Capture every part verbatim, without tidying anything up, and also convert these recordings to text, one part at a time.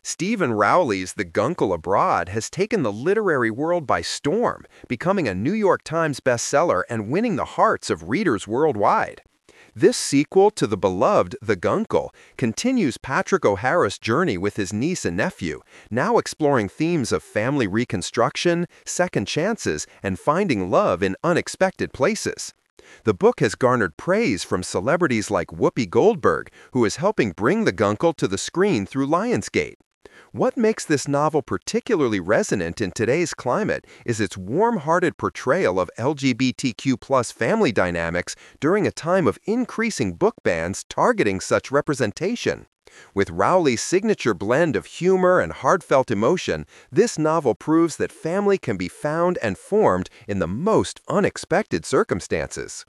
Stephen Rowley's The Guncle Abroad has taken the literary world by storm, becoming a New York Times bestseller and winning the hearts of readers worldwide. This sequel to the beloved The Guncle continues Patrick O'Hara's journey with his niece and nephew, now exploring themes of family reconstruction, second chances, and finding love in unexpected places. The book has garnered praise from celebrities like Whoopi Goldberg, who is helping bring The Guncle to the screen through Lionsgate. What makes this novel particularly resonant in today's climate is its warm-hearted portrayal of L G B T Q plus family dynamics during a time of increasing book bans targeting such representation. With Rowley's signature blend of humor and heartfelt emotion, this novel proves that family can be found and formed in the most unexpected circumstances.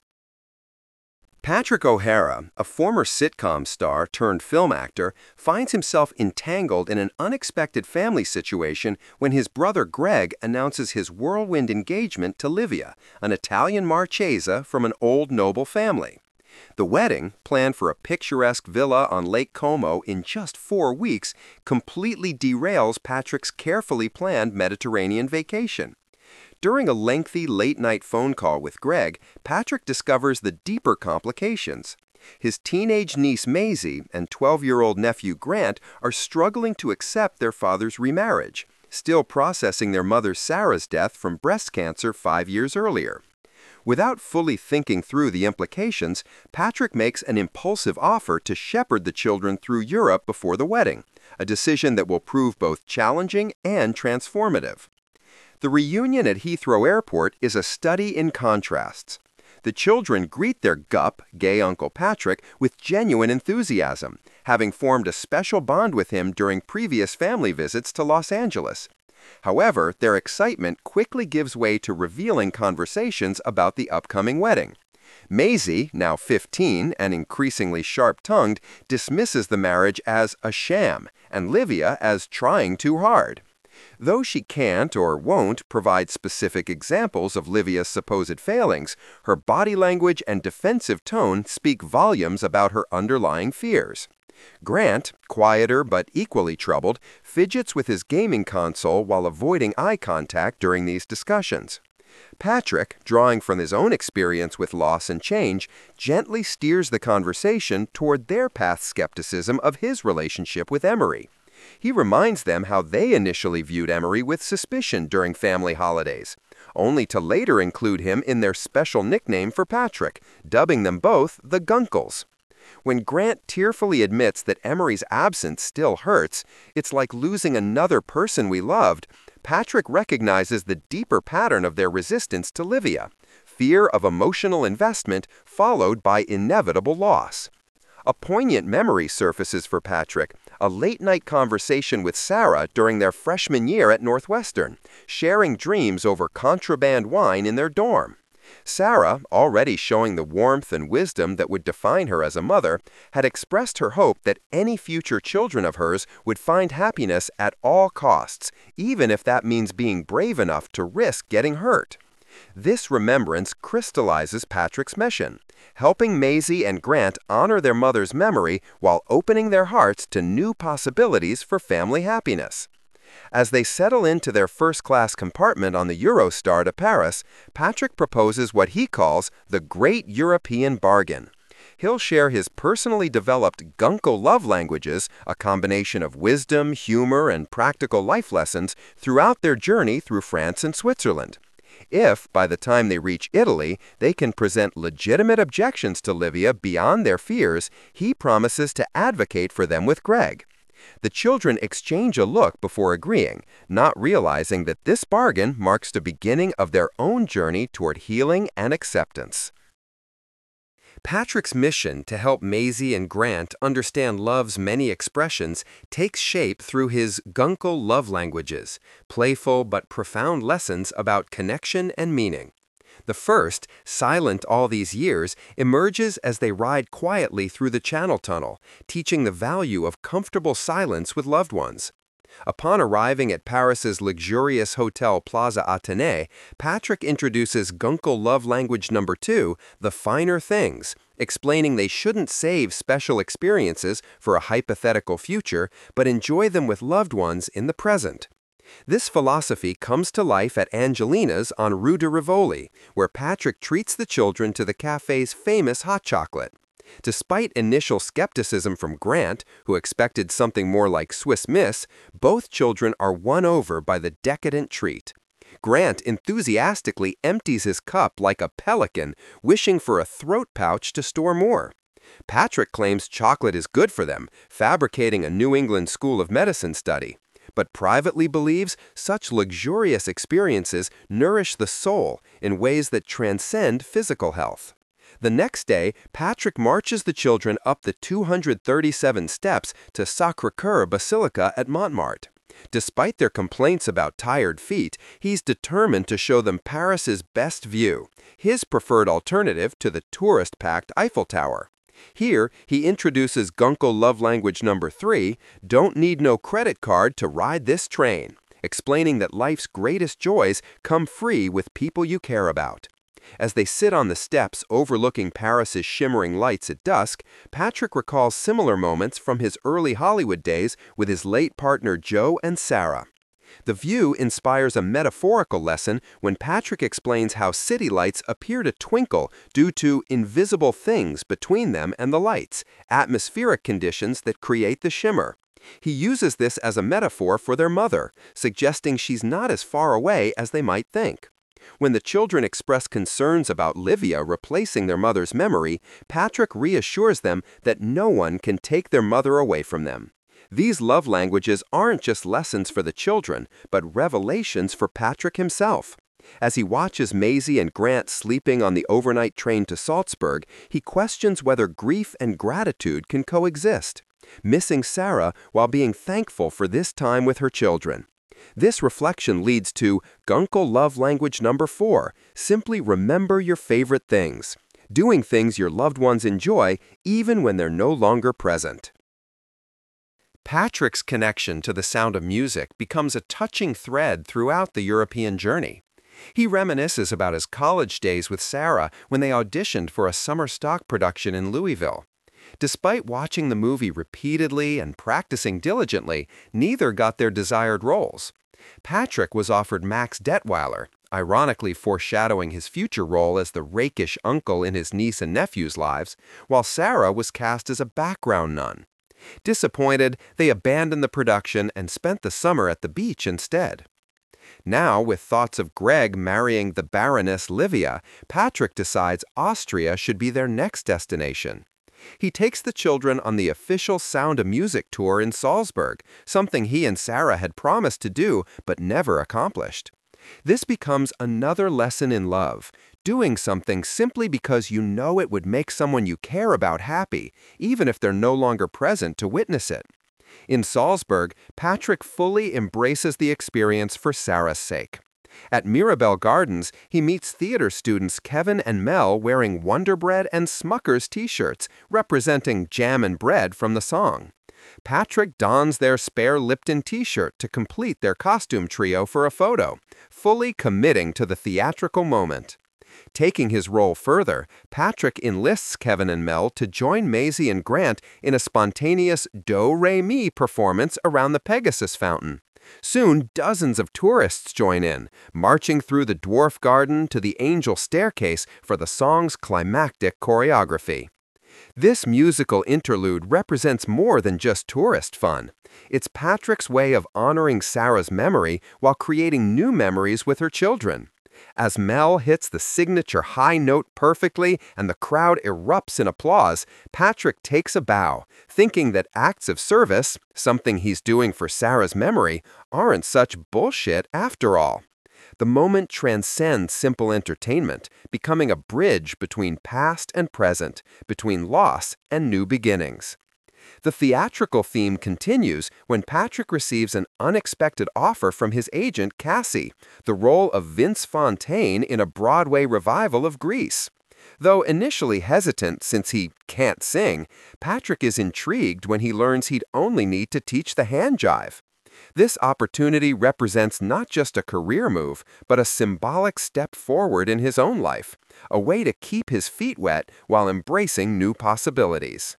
Patrick O'Hara, a former sitcom star turned film actor, finds himself entangled in an unexpected family situation when his brother Greg announces his whirlwind engagement to Livia, an Italian marchesa from an old noble family. The wedding, planned for a picturesque villa on Lake Como in just four weeks, completely derails Patrick's carefully planned Mediterranean vacation. During a lengthy late-night phone call with Greg, Patrick discovers the deeper complications. His teenage niece Maisie and twelve-year-old nephew Grant are struggling to accept their father's remarriage, still processing their mother Sarah's death from breast cancer five years earlier. Without fully thinking through the implications, Patrick makes an impulsive offer to shepherd the children through Europe before the wedding, a decision that will prove both challenging and transformative. The reunion at Heathrow Airport is a study in contrasts. The children greet their gup, gay Uncle Patrick, with genuine enthusiasm, having formed a special bond with him during previous family visits to Los Angeles. However, their excitement quickly gives way to revealing conversations about the upcoming wedding. Maisie, now fifteen and increasingly sharp-tongued, dismisses the marriage as a sham, and Livia as trying too hard. Though she can't or won't provide specific examples of Livia's supposed failings, her body language and defensive tone speak volumes about her underlying fears. Grant, quieter but equally troubled, fidgets with his gaming console while avoiding eye contact during these discussions. Patrick, drawing from his own experience with loss and change, gently steers the conversation toward their path skepticism of his relationship with Emery. He reminds them how they initially viewed Emery with suspicion during family holidays, only to later include him in their special nickname for Patrick, dubbing them both the Guncles. When Grant tearfully admits that Emery's absence still hurts, it's like losing another person we loved, Patrick recognizes the deeper pattern of their resistance to Livia, fear of emotional investment followed by inevitable loss. A poignant memory surfaces for Patrick, a late-night conversation with Sarah during their freshman year at Northwestern, sharing dreams over contraband wine in their dorm. Sarah, already showing the warmth and wisdom that would define her as a mother, had expressed her hope that any future children of hers would find happiness at all costs, even if that means being brave enough to risk getting hurt. This remembrance crystallizes Patrick's mission, helping Maisie and Grant honor their mother's memory while opening their hearts to new possibilities for family happiness. As they settle into their first-class compartment on the Eurostar to Paris, Patrick proposes what he calls the Great European Bargain. He'll share his personally developed Guncle love languages, a combination of wisdom, humor, and practical life lessons, throughout their journey through France and Switzerland. If, by the time they reach Italy, they can present legitimate objections to Livia beyond their fears, he promises to advocate for them with Greg. The children exchange a look before agreeing, not realizing that this bargain marks the beginning of their own journey toward healing and acceptance. Patrick's mission to help Maisie and Grant understand love's many expressions takes shape through his Guncle love languages, playful but profound lessons about connection and meaning. The first, silent all these years, emerges as they ride quietly through the Channel Tunnel, teaching the value of comfortable silence with loved ones. Upon arriving at Paris's luxurious hotel Plaza Athénée, Patrick introduces Gunkel love language number two, the finer things, explaining they shouldn't save special experiences for a hypothetical future, but enjoy them with loved ones in the present. This philosophy comes to life at Angelina's on Rue de Rivoli, where Patrick treats the children to the cafe's famous hot chocolate. Despite initial skepticism from Grant, who expected something more like Swiss Miss, both children are won over by the decadent treat. Grant enthusiastically empties his cup like a pelican, wishing for a throat pouch to store more. Patrick claims chocolate is good for them, fabricating a New England School of Medicine study, but privately believes such luxurious experiences nourish the soul in ways that transcend physical health. The next day, Patrick marches the children up the two hundred thirty-seven steps to Sacré-Cœur Basilica at Montmartre. Despite their complaints about tired feet, he's determined to show them Paris's best view, his preferred alternative to the tourist-packed Eiffel Tower. Here, he introduces Gunkel love language number three, don't need no credit card to ride this train, explaining that life's greatest joys come free with people you care about. As they sit on the steps overlooking Paris's shimmering lights at dusk, Patrick recalls similar moments from his early Hollywood days with his late partner Joe and Sarah. The view inspires a metaphorical lesson when Patrick explains how city lights appear to twinkle due to invisible things between them and the lights, atmospheric conditions that create the shimmer. He uses this as a metaphor for their mother, suggesting she's not as far away as they might think. When the children express concerns about Livia replacing their mother's memory, Patrick reassures them that no one can take their mother away from them. These love languages aren't just lessons for the children, but revelations for Patrick himself. As he watches Maisie and Grant sleeping on the overnight train to Salzburg, he questions whether grief and gratitude can coexist, missing Sarah while being thankful for this time with her children. This reflection leads to Gunkel love language number four, simply remember your favorite things, doing things your loved ones enjoy even when they're no longer present. Patrick's connection to the sound of music becomes a touching thread throughout the European journey. He reminisces about his college days with Sarah when they auditioned for a summer stock production in Louisville. Despite watching the movie repeatedly and practicing diligently, neither got their desired roles. Patrick was offered Max Detweiler, ironically foreshadowing his future role as the rakish uncle in his niece and nephew's lives, while Sarah was cast as a background nun. Disappointed, they abandoned the production and spent the summer at the beach instead. Now, with thoughts of Greg marrying the Baroness Livia, Patrick decides Austria should be their next destination. He takes the children on the official Sound of Music tour in Salzburg, something he and Sarah had promised to do but never accomplished. This becomes another lesson in love, doing something simply because you know it would make someone you care about happy, even if they're no longer present to witness it. In Salzburg, Patrick fully embraces the experience for Sarah's sake. At Mirabel Gardens, he meets theater students Kevin and Mel wearing Wonder Bread and Smucker's t-shirts, representing jam and bread from the song. Patrick dons their spare Lipton t-shirt to complete their costume trio for a photo, fully committing to the theatrical moment. Taking his role further, Patrick enlists Kevin and Mel to join Maisie and Grant in a spontaneous Do-Re-Mi performance around the Pegasus Fountain. Soon, dozens of tourists join in, marching through the Dwarf Garden to the Angel Staircase for the song's climactic choreography. This musical interlude represents more than just tourist fun. It's Patrick's way of honoring Sarah's memory while creating new memories with her children. As Mel hits the signature high note perfectly and the crowd erupts in applause, Patrick takes a bow, thinking that acts of service, something he's doing for Sarah's memory, aren't such bullshit after all. The moment transcends simple entertainment, becoming a bridge between past and present, between loss and new beginnings. The theatrical theme continues when Patrick receives an unexpected offer from his agent, Cassie, the role of Vince Fontaine in a Broadway revival of Grease. Though initially hesitant since he can't sing, Patrick is intrigued when he learns he'd only need to teach the hand jive. This opportunity represents not just a career move, but a symbolic step forward in his own life, a way to keep his feet wet while embracing new possibilities.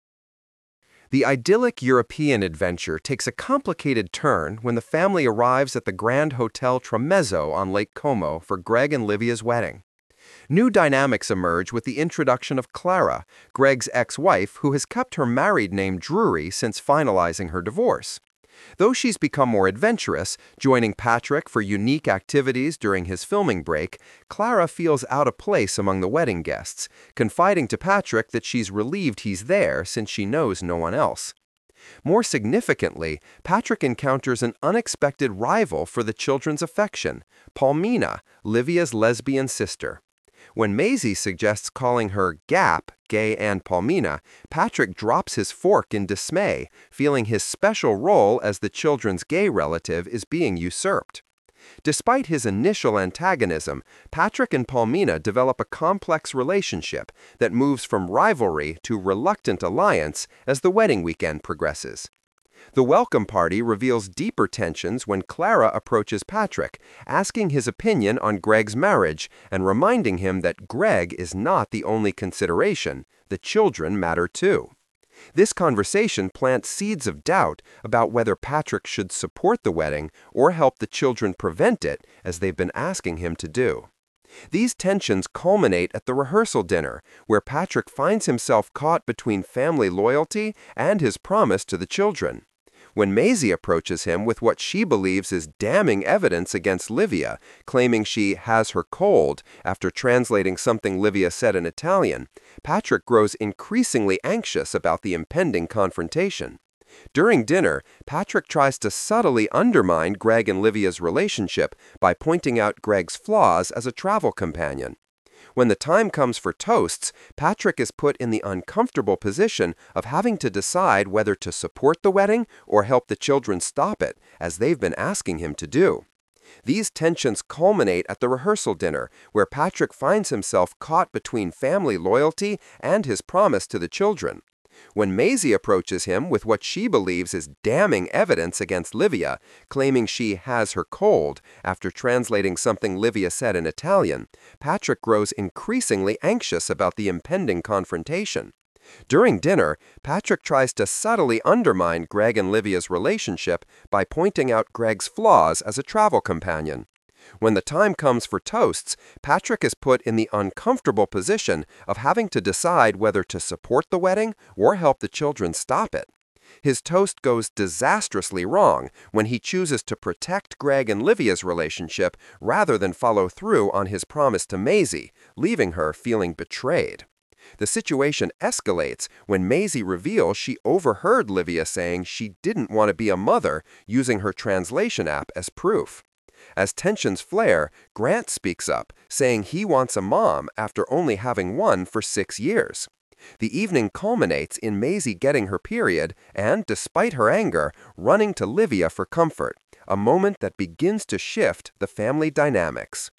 The idyllic European adventure takes a complicated turn when the family arrives at the Grand Hotel Tramezzo on Lake Como for Greg and Livia's wedding. New dynamics emerge with the introduction of Clara, Greg's ex-wife who has kept her married name Drury since finalizing her divorce. Though she's become more adventurous, joining Patrick for unique activities during his filming break, Clara feels out of place among the wedding guests, confiding to Patrick that she's relieved he's there since she knows no one else. More significantly, Patrick encounters an unexpected rival for the children's affection, Paulmina, Livia's lesbian sister. When Maisie suggests calling her Gap, Gay and Paulmina, Patrick drops his fork in dismay, feeling his special role as the children's gay relative is being usurped. Despite his initial antagonism, Patrick and Paulmina develop a complex relationship that moves from rivalry to reluctant alliance as the wedding weekend progresses. The welcome party reveals deeper tensions when Clara approaches Patrick, asking his opinion on Greg's marriage and reminding him that Greg is not the only consideration, the children matter too. This conversation plants seeds of doubt about whether Patrick should support the wedding or help the children prevent it, as they've been asking him to do. These tensions culminate at the rehearsal dinner, where Patrick finds himself caught between family loyalty and his promise to the children. When Maisie approaches him with what she believes is damning evidence against Livia, claiming she has her cold after translating something Livia said in Italian, Patrick grows increasingly anxious about the impending confrontation. During dinner, Patrick tries to subtly undermine Greg and Livia's relationship by pointing out Greg's flaws as a travel companion. When the time comes for toasts, Patrick is put in the uncomfortable position of having to decide whether to support the wedding or help the children stop it, as they've been asking him to do. These tensions culminate at the rehearsal dinner, where Patrick finds himself caught between family loyalty and his promise to the children. When Maisie approaches him with what she believes is damning evidence against Livia, claiming she has her cold after translating something Livia said in Italian, Patrick grows increasingly anxious about the impending confrontation. During dinner, Patrick tries to subtly undermine Greg and Livia's relationship by pointing out Greg's flaws as a travel companion. When the time comes for toasts, Patrick is put in the uncomfortable position of having to decide whether to support the wedding or help the children stop it. His toast goes disastrously wrong when he chooses to protect Greg and Livia's relationship rather than follow through on his promise to Maisie, leaving her feeling betrayed. The situation escalates when Maisie reveals she overheard Livia saying she didn't want to be a mother, using her translation app as proof. As tensions flare, Grant speaks up, saying he wants a mom after only having one for six years. The evening culminates in Maisie getting her period and, despite her anger, running to Livia for comfort, a moment that begins to shift the family dynamics.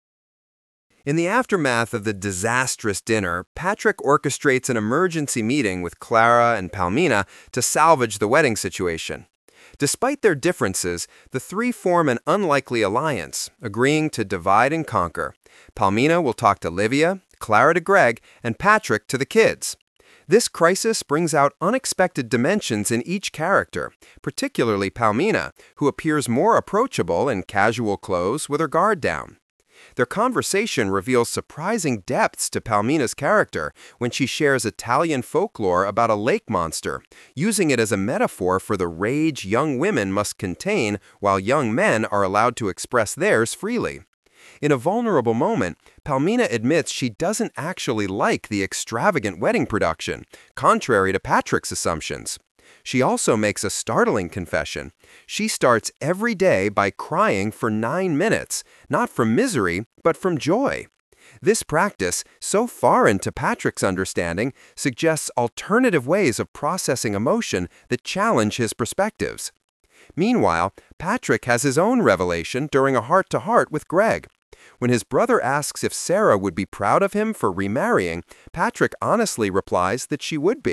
In the aftermath of the disastrous dinner, Patrick orchestrates an emergency meeting with Clara and Paulmina to salvage the wedding situation. Despite their differences, the three form an unlikely alliance, agreeing to divide and conquer. Paulmina will talk to Livia, Clara to Greg, and Patrick to the kids. This crisis brings out unexpected dimensions in each character, particularly Paulmina, who appears more approachable in casual clothes with her guard down. Their conversation reveals surprising depths to Paulmina's character when she shares Italian folklore about a lake monster, using it as a metaphor for the rage young women must contain while young men are allowed to express theirs freely. In a vulnerable moment, Paulmina admits she doesn't actually like the extravagant wedding production, contrary to Patrick's assumptions. She also makes a startling confession. She starts every day by crying for nine minutes, not from misery, but from joy. This practice, so foreign into Patrick's understanding, suggests alternative ways of processing emotion that challenge his perspectives. Meanwhile, Patrick has his own revelation during a heart-to-heart with Greg. When his brother asks if Sarah would be proud of him for remarrying, Patrick honestly replies that she would be.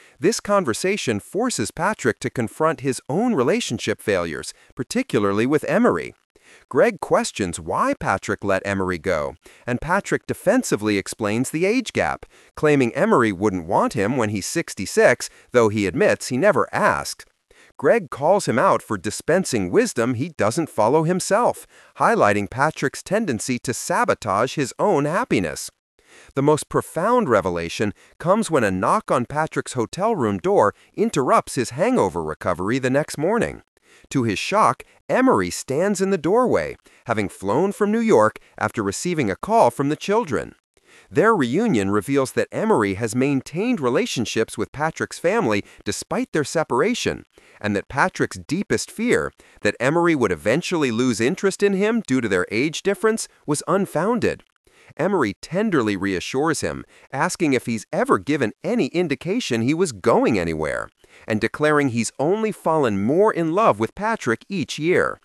This conversation forces Patrick to confront his own relationship failures, particularly with Emery. Greg questions why Patrick let Emery go, and Patrick defensively explains the age gap, claiming Emery wouldn't want him when he's sixty-six, though he admits he never asked. Greg calls him out for dispensing wisdom he doesn't follow himself, highlighting Patrick's tendency to sabotage his own happiness. The most profound revelation comes when a knock on Patrick's hotel room door interrupts his hangover recovery the next morning. To his shock, Emery stands in the doorway, having flown from New York after receiving a call from the children. Their reunion reveals that Emery has maintained relationships with Patrick's family despite their separation, and that Patrick's deepest fear, that Emery would eventually lose interest in him due to their age difference, was unfounded. Emery tenderly reassures him, asking if he's ever given any indication he was going anywhere, and declaring he's only fallen more in love with Patrick each year.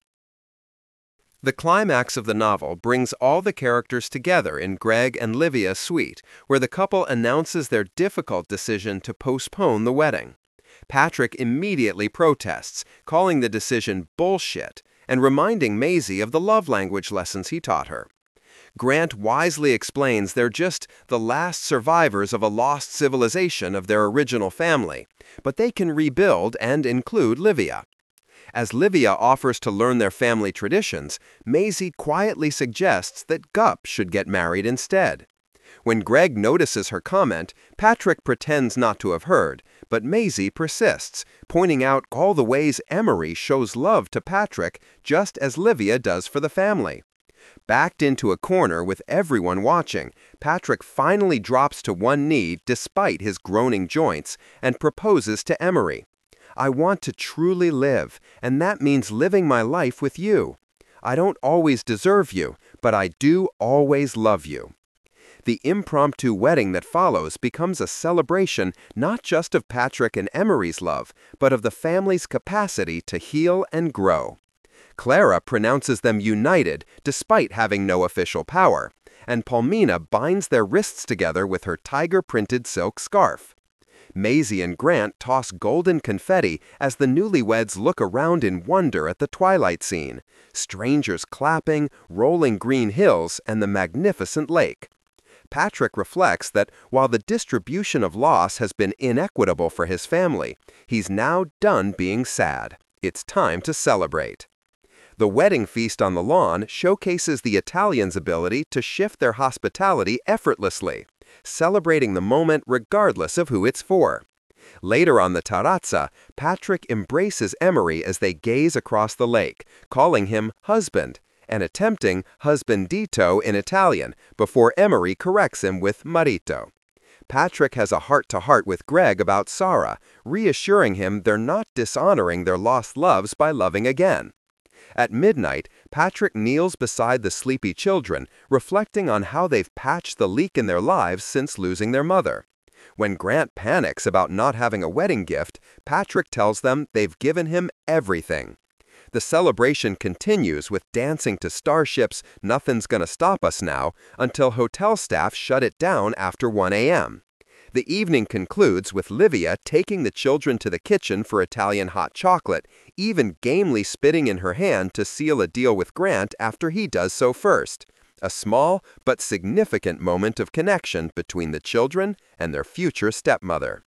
The climax of the novel brings all the characters together in Greg and Livia's suite, where the couple announces their difficult decision to postpone the wedding. Patrick immediately protests, calling the decision bullshit, and reminding Maisie of the love language lessons he taught her. Grant wisely explains they're just the last survivors of a lost civilization of their original family, but they can rebuild and include Livia. As Livia offers to learn their family traditions, Maisie quietly suggests that Gup should get married instead. When Greg notices her comment, Patrick pretends not to have heard, but Maisie persists, pointing out all the ways Emery shows love to Patrick just as Livia does for the family. Backed into a corner with everyone watching, Patrick finally drops to one knee despite his groaning joints and proposes to Emery. "I want to truly live, and that means living my life with you. I don't always deserve you, but I do always love you." The impromptu wedding that follows becomes a celebration not just of Patrick and Emery's love, but of the family's capacity to heal and grow. Clara pronounces them united despite having no official power, and Palmina binds their wrists together with her tiger-printed silk scarf. Maisie and Grant toss golden confetti as the newlyweds look around in wonder at the twilight scene, strangers clapping, rolling green hills, and the magnificent lake. Patrick reflects that while the distribution of loss has been inequitable for his family, he's now done being sad. It's time to celebrate. The wedding feast on the lawn showcases the Italians' ability to shift their hospitality effortlessly, celebrating the moment regardless of who it's for. Later on the terrazza, Patrick embraces Emery as they gaze across the lake, calling him husband, and attempting husbandito in Italian, before Emery corrects him with marito. Patrick has a heart-to-heart with Greg about Sarah, reassuring him they're not dishonoring their lost loves by loving again. At midnight, Patrick kneels beside the sleepy children, reflecting on how they've patched the leak in their lives since losing their mother. When Grant panics about not having a wedding gift, Patrick tells them they've given him everything. The celebration continues with dancing to Starship's "Nothing's Gonna Stop Us Now" until hotel staff shut it down after one A M The evening concludes with Livia taking the children to the kitchen for Italian hot chocolate, even gamely spitting in her hand to seal a deal with Grant after he does so first. A small but significant moment of connection between the children and their future stepmother.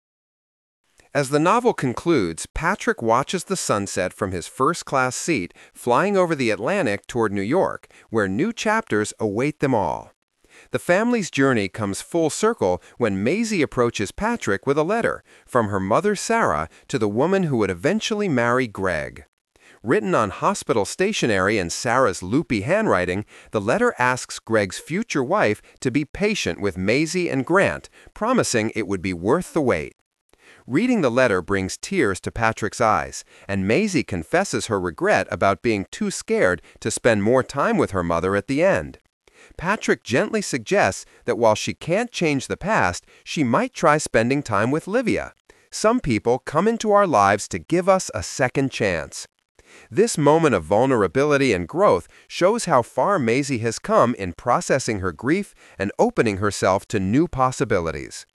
As the novel concludes, Patrick watches the sunset from his first-class seat, flying over the Atlantic toward New York, where new chapters await them all. The family's journey comes full circle when Maisie approaches Patrick with a letter from her mother Sarah to the woman who would eventually marry Greg. Written on hospital stationery in Sarah's loopy handwriting, the letter asks Greg's future wife to be patient with Maisie and Grant, promising it would be worth the wait. Reading the letter brings tears to Patrick's eyes, and Maisie confesses her regret about being too scared to spend more time with her mother at the end. Patrick gently suggests that while she can't change the past, she might try spending time with Livia. Some people come into our lives to give us a second chance. This moment of vulnerability and growth shows how far Maisie has come in processing her grief and opening herself to new possibilities.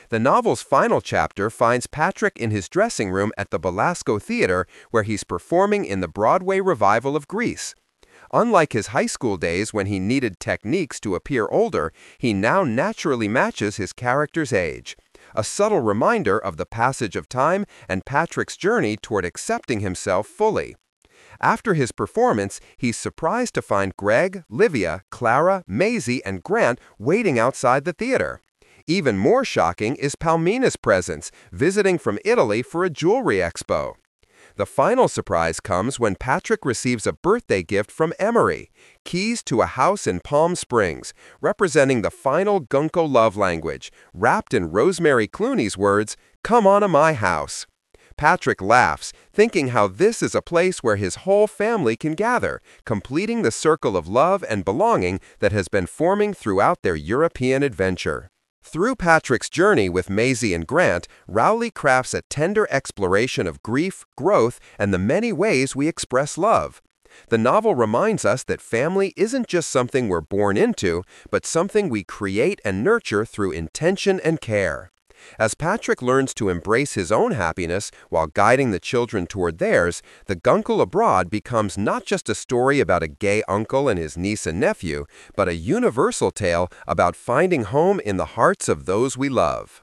The novel's final chapter finds Patrick in his dressing room at the Belasco Theater, where he's performing in the Broadway revival of Grease. Unlike his high school days when he needed techniques to appear older, he now naturally matches his character's age. A subtle reminder of the passage of time and Patrick's journey toward accepting himself fully. After his performance, he's surprised to find Greg, Livia, Clara, Maisie, and Grant waiting outside the theater. Even more shocking is Palmina's presence, visiting from Italy for a jewelry expo. The final surprise comes when Patrick receives a birthday gift from Emery, keys to a house in Palm Springs, representing the final Gunko love language, wrapped in Rosemary Clooney's words, "Come on to my house." Patrick laughs, thinking how this is a place where his whole family can gather, completing the circle of love and belonging that has been forming throughout their European adventure. Through Patrick's journey with Maisie and Grant, Rowley crafts a tender exploration of grief, growth, and the many ways we express love. The novel reminds us that family isn't just something we're born into, but something we create and nurture through intention and care. As Patrick learns to embrace his own happiness while guiding the children toward theirs, The Guncle Abroad becomes not just a story about a gay uncle and his niece and nephew, but a universal tale about finding home in the hearts of those we love.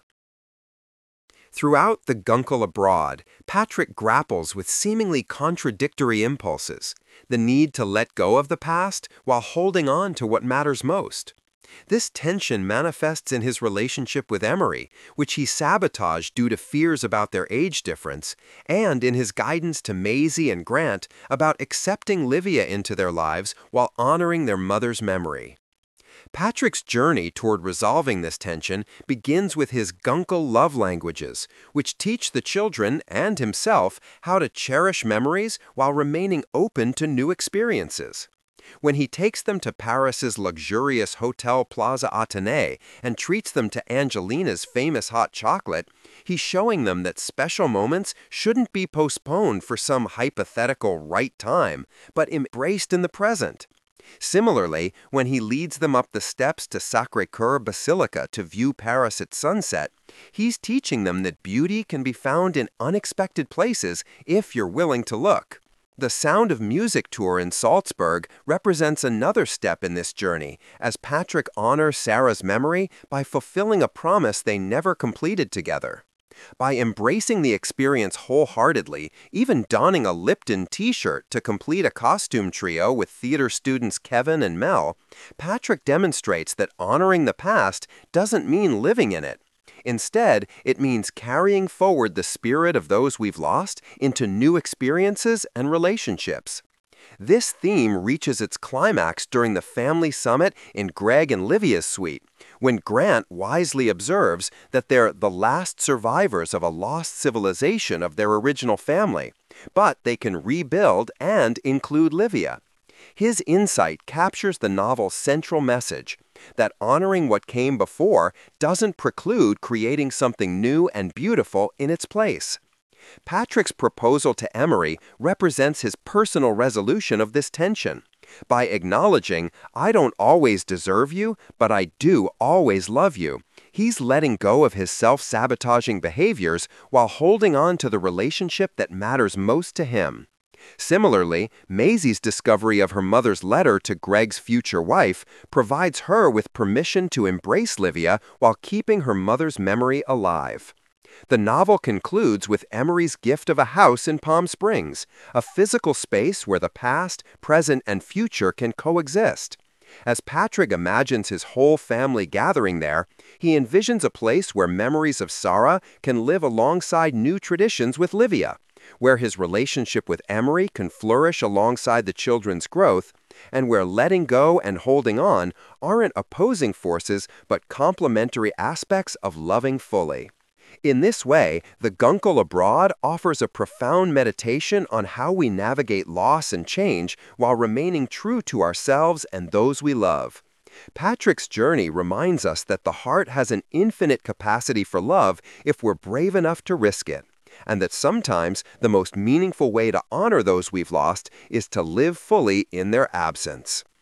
Throughout The Guncle Abroad, Patrick grapples with seemingly contradictory impulses, the need to let go of the past while holding on to what matters most. This tension manifests in his relationship with Emery, which he sabotaged due to fears about their age difference, and in his guidance to Maisie and Grant about accepting Livia into their lives while honoring their mother's memory. Patrick's journey toward resolving this tension begins with his Guncle love languages, which teach the children and himself how to cherish memories while remaining open to new experiences. When he takes them to Paris's luxurious Hotel Plaza Athénée and treats them to Angelina's famous hot chocolate, he's showing them that special moments shouldn't be postponed for some hypothetical right time, but embraced in the present. Similarly, when he leads them up the steps to Sacré-Cœur Basilica to view Paris at sunset, he's teaching them that beauty can be found in unexpected places if you're willing to look. The Sound of Music tour in Salzburg represents another step in this journey, as Patrick honors Sarah's memory by fulfilling a promise they never completed together. By embracing the experience wholeheartedly, even donning a Lipton t-shirt to complete a costume trio with theater students Kevin and Mel, Patrick demonstrates that honoring the past doesn't mean living in it. Instead, it means carrying forward the spirit of those we've lost into new experiences and relationships. This theme reaches its climax during the family summit in Greg and Livia's suite, when Grant wisely observes that they're the last survivors of a lost civilization of their original family, but they can rebuild and include Livia. His insight captures the novel's central message, that honoring what came before doesn't preclude creating something new and beautiful in its place. Patrick's proposal to Emery represents his personal resolution of this tension. By acknowledging, "I don't always deserve you, but I do always love you," he's letting go of his self-sabotaging behaviors while holding on to the relationship that matters most to him. Similarly, Maisie's discovery of her mother's letter to Greg's future wife provides her with permission to embrace Livia while keeping her mother's memory alive. The novel concludes with Emery's gift of a house in Palm Springs, a physical space where the past, present, and future can coexist. As Patrick imagines his whole family gathering there, he envisions a place where memories of Sarah can live alongside new traditions with Livia, where his relationship with Emery can flourish alongside the children's growth, and where letting go and holding on aren't opposing forces but complementary aspects of loving fully. In this way, The Guncle Abroad offers a profound meditation on how we navigate loss and change while remaining true to ourselves and those we love. Patrick's journey reminds us that the heart has an infinite capacity for love if we're brave enough to risk it, and that sometimes the most meaningful way to honor those we've lost is to live fully in their absence.